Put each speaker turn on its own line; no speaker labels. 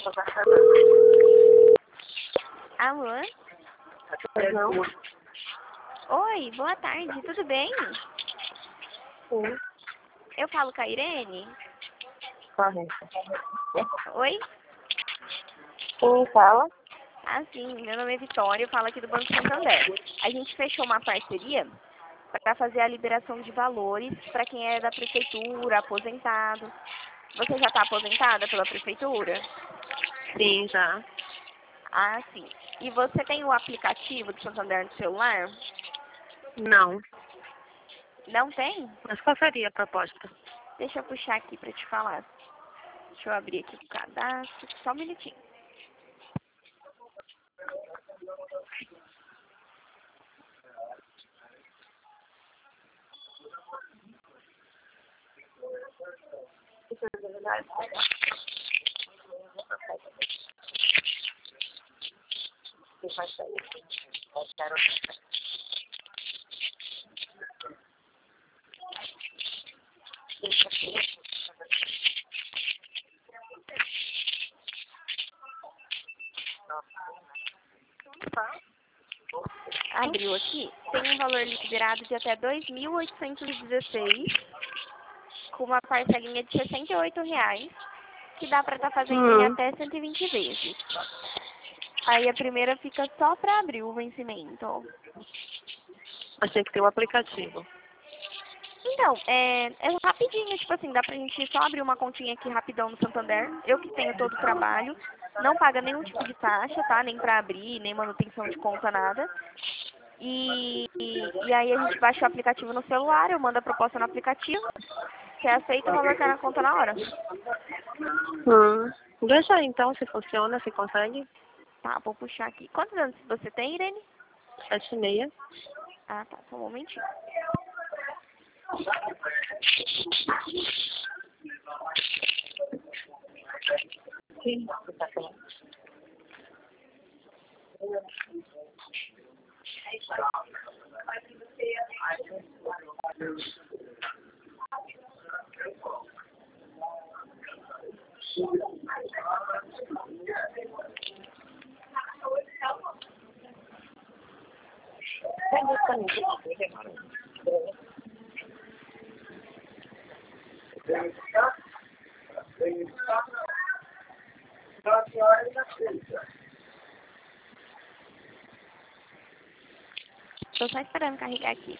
Alô?
Não.
Oi, boa tarde, tudo bem?
Sim,
Eu falo com a Irene?
correto.
Oi?
Quem fala?
Ah, sim, meu nome é Vitória, eu falo aqui do Banco Santander. A gente fechou uma parceria para fazer a liberação de valores para quem é da prefeitura, aposentado. Você já está aposentada pela prefeitura?
Sim, já.
Ah, sim. E você tem o aplicativo do Santander no celular?
Não.
Não tem?
Mas qual seria a proposta?
Deixa eu puxar aqui para te falar. Deixa eu abrir aqui o cadastro, só um minutinho. Abriu aqui, tem um valor liberado de até 2.816, com uma parcelinha de R$ 68, que dá para estar fazendo em até 120 vezes. Aí a primeira fica só para abrir o vencimento.
Achei que tem um aplicativo.
Então, é rapidinho, tipo assim, dá pra gente só abrir uma continha aqui rapidão no Santander. Eu que tenho todo o trabalho, não paga nenhum tipo de taxa, tá? Nem pra abrir, nem manutenção de conta, nada. E aí a gente baixa o aplicativo no celular, eu mando a proposta no aplicativo, você aceita, o valor cai na conta na hora.
Deixa aí então se funciona, se consegue.
Tá, vou puxar aqui. Quantos anos você tem, Irene?
7,6.
Ah, tá, só um momentinho.
Sim.
Tô só esperando carregar aqui.